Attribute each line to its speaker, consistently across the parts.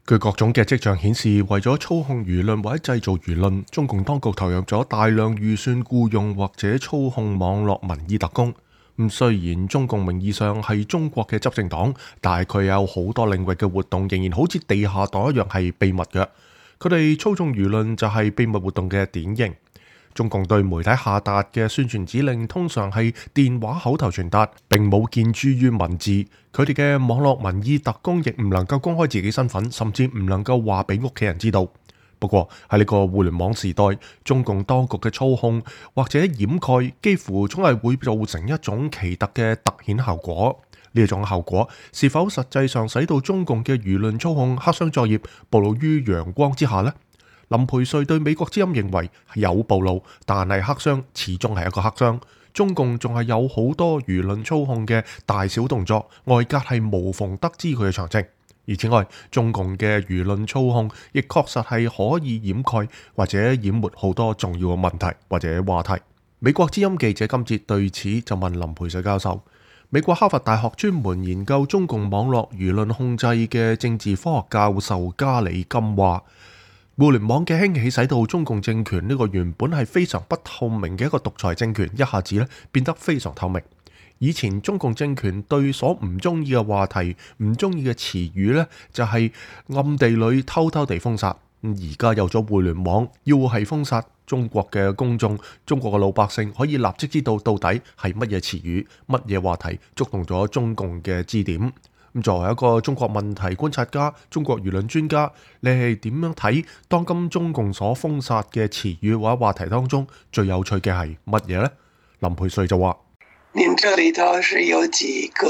Speaker 1: 據各種嘅跡象顯示，為咗操控輿論或者製造輿論，中共當局投入咗大量預算僱用或者操控網絡民意特工。雖然中共名義上係中國嘅執政黨，但係佢有好多領域嘅活動仍然好似地下黨一樣係秘密嘅。佢哋操縱輿論就係秘密活動嘅典型。中共對媒體下達嘅宣傳指令通常係電話口頭傳達，並冇見諸於文字。佢哋嘅網絡民意特工亦唔能夠公開自己身份，甚至唔能夠話俾屋企人知道。不過喺呢個互聯網時代，中共當局嘅操控或者掩蓋，幾乎總係會造成一種奇特嘅突顯效果。呢一種效果是否實際上使到中共嘅輿論操控黑箱作業暴露於陽光之下呢？林培瑞對美國之音認為有暴露，但係黑箱始終係一個黑箱。中共仲係有好多輿論操控嘅大小動作，外界係無縫得知佢嘅詳情。而此外，中共嘅輿論操控亦確實係可以掩蓋或者淹沒好多重要嘅問題或者話題。美國之音記者今節對此就問林培瑞教授，美國哈佛大學專門研究中共網絡輿論控制嘅政治科學教授加里金話，互聯網嘅興起使到中共政權呢個原本係非常不透明嘅一個獨裁政權，一下子咧變得非常透明。以前中共政權對所唔中意嘅話題、唔中意嘅詞語呢，就係暗地裏偷偷地封殺。而家有咗互聯網，要係封殺中國嘅公眾、中國嘅老百姓，可以立即知道到底係乜嘢詞語、乜嘢話題觸動咗中共嘅支點。作為一個中國問題觀察家、中國輿論專家，你係點樣睇當今中共所封殺嘅詞語或者話題當中最有趣嘅係乜嘢呢？林培瑞就話：
Speaker 2: 您這裡頭是有幾個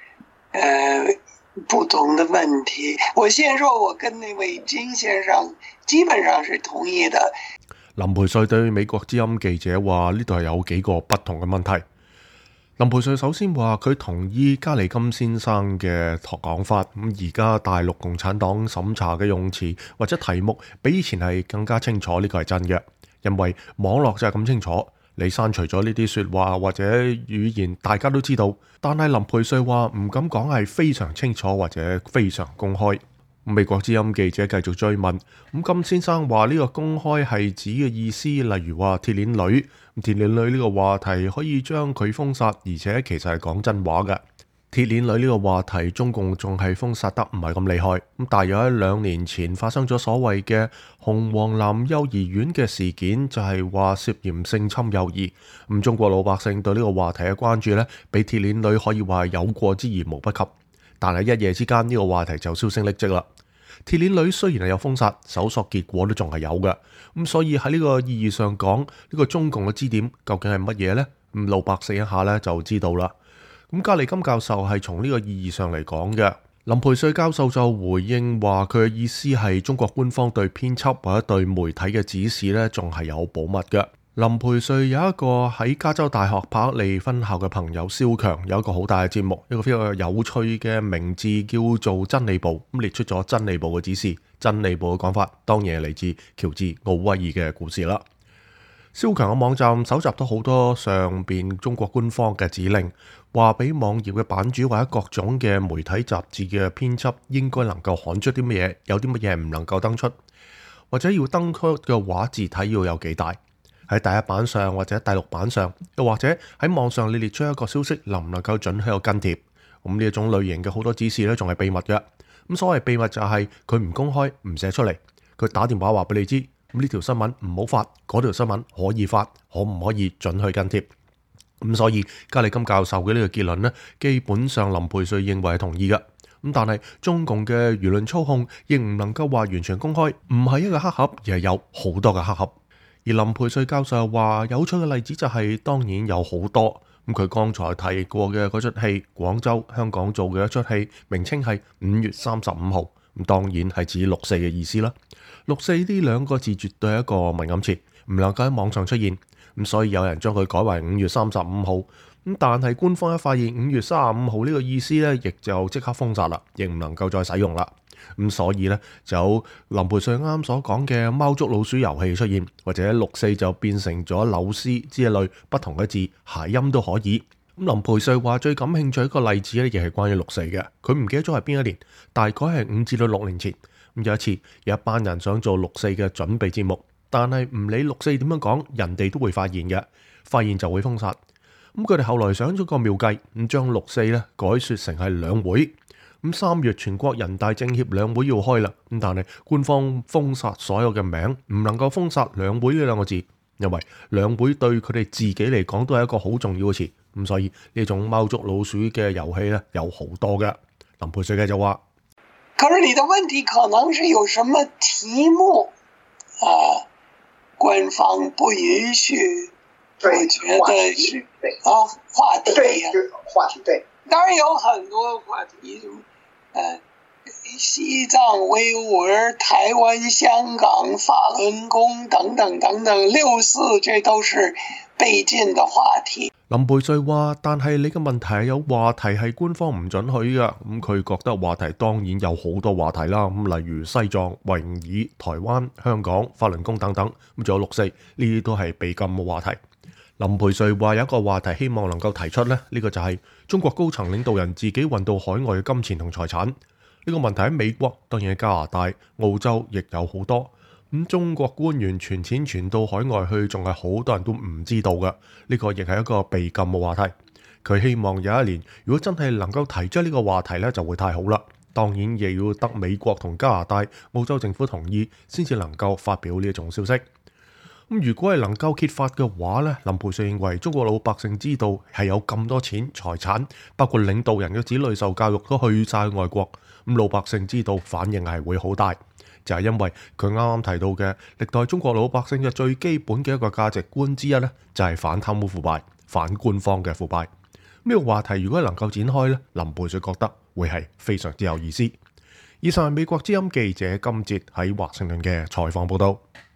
Speaker 2: 不同的問題。我先說，我跟那位金先生基本上是同意的。
Speaker 1: 林培瑞對美國之音記者話：呢度係有幾個不同嘅問題。林培瑞首先話佢同意加里金先生嘅講法，而家大陸共產黨審查嘅用詞或者題目比以前係更加清楚，呢個係真嘅，因為網絡就係咁清楚，你刪除咗呢啲說話或者語言，大家都知道。但係林培瑞話唔敢講係非常清楚或者非常公開。美國之音記者繼續追問，金先生話呢個公開係指嘅意思，例如話鐵鏈女，鐵鏈女呢個話題可以將佢封殺，而且其實係講真話嘅。鐵鏈女呢個話題，中共仲係封殺得唔係咁厲害。大約喺2年前發生咗所謂嘅紅黃藍幼兒園嘅事件，就係話涉嫌性侵幼兒。中國老百姓對呢個話題嘅關注呢，比鐵鏈女可以話係有過之而無不及。但係一夜之間呢個話題就銷聲匿跡啦。鐵鏈女雖然係有封殺，搜索結果都仲係有嘅。所以喺呢個意義上講，呢個中共嘅支點究竟係乜嘢呢？老百姓一下呢就知道啦。加里金教授係從呢個意義上嚟講嘅。林培瑞教授就回應話，佢嘅意思係中國官方對編輯或者對媒體嘅指示呢仲係有保密嘅。林培瑞有一個喺加州大學柏克利分校嘅朋友蕭強，有一個好大嘅節目，一個非常有趣嘅名字叫做真理部，列出咗真理部嘅指示。真理部嘅講法當然係嚟自喬治奧威爾嘅故事啦。蕭強嘅網站搜集到好多上邊中國官方嘅指令，話俾網頁嘅版主或者各種嘅媒體雜誌嘅編輯應該能夠刊出啲乜嘢，有啲乜嘢唔能夠登出，或者要登出嘅話字體要有幾大，喺第一版上或者第6版上，又或者喺網上你列出一個消息能唔能夠準許有跟貼。呢一種類型嘅好多指示咧仲係秘密嘅。所謂秘密就係佢唔公開唔寫出嚟，佢打電話話俾你知，呢條新聞唔好發，嗰條新聞可以發，可唔可以準許跟貼。所以加里金教授嘅呢個結論呢，基本上林培瑞認為係同意嘅。但係中共嘅輿論操控亦唔能夠話完全公開，唔係一個黑盒，而係有好多嘅黑盒。而林培瑞教授話有趣嘅例子就係，當然有好多。佢剛才提過嘅嗰出戲，廣州、香港做嘅一出戲，名稱係5月35號，當然係指6.4嘅意思啦。6.4呢2個字絕對係一個敏感詞，唔能夠喺網上出現。所以有人將佢改為5月35號。但係官方一發現5月35號呢個意思呢，亦就即刻封殺啦，亦唔能夠再使用啦。所以呢，就有林培瑞啱所講嘅貓捉老鼠遊戲出現，或者6.4就變成咗柳絲之類不同嘅字，諧音都可以。林培瑞話最感興趣一個例子呢，亦係關於6.4嘅。佢唔記得咗係邊一年，大概係5至6年前。 有一次有一班人想做6·4嘅準備節目，但係唔理6·4點樣講，人哋都會發現嘅，發現就會封殺。咁佢哋後來想咗個妙計，咁將6·4咧改説成係兩會。咁3月全國人大政協兩會要開啦，咁但係官方封殺所有嘅名，唔能夠封殺兩會呢兩個字，因為兩會對佢哋自己嚟講都係一個好重要嘅詞。咁所以呢種貓捉老鼠嘅遊戲咧有好多嘅。林培瑞就話：
Speaker 2: 可是你的問題可能是有什麼題目官方不允許，我覺得是話題
Speaker 3: 對，
Speaker 2: 當然有很多話題，西藏維吾爾、台灣、香港、法輪功等等等等，6·4這都是被禁的話題。
Speaker 1: 林培瑞話：但係你嘅問題係有話題係官方唔准許嘅，咁佢覺得話題當然有好多話題啦，咁例如西藏、維吾爾、台灣、香港、法輪功等等，咁仲有6·4呢啲都係被禁嘅話題。林培瑞話有一個話題希望能夠提出呢，呢個就係中國高層領導人自己運到海外嘅金錢同財產。呢個問題喺美國，當然喺加拿大、澳洲亦有好多。咁中國官員傳錢傳到海外去，仲係好多人都唔知道嘅。呢個亦係一個被禁嘅話題。佢希望有一年，如果真係能夠提出呢個話題呢，就會太好啦。當然亦要得美國同加拿大、澳洲政府同意，先至能夠發表呢一種消息。咁如果係能夠揭發嘅話呢，林培瑞認為中國老百姓知道係有咁多錢財產，包括領導人嘅子女受教育都去晒外國，咁老百姓知道反應係會好大。就係因為佢啱啱提到嘅歷代中國老百姓嘅最基本嘅一個價值觀之一呢，就係反貪污腐敗、反官方嘅腐敗。呢個話題如果能夠展開呢，林培瑞覺得會係非常之有意思。以上係美國之音記者金哲喺華盛頓嘅採訪報道。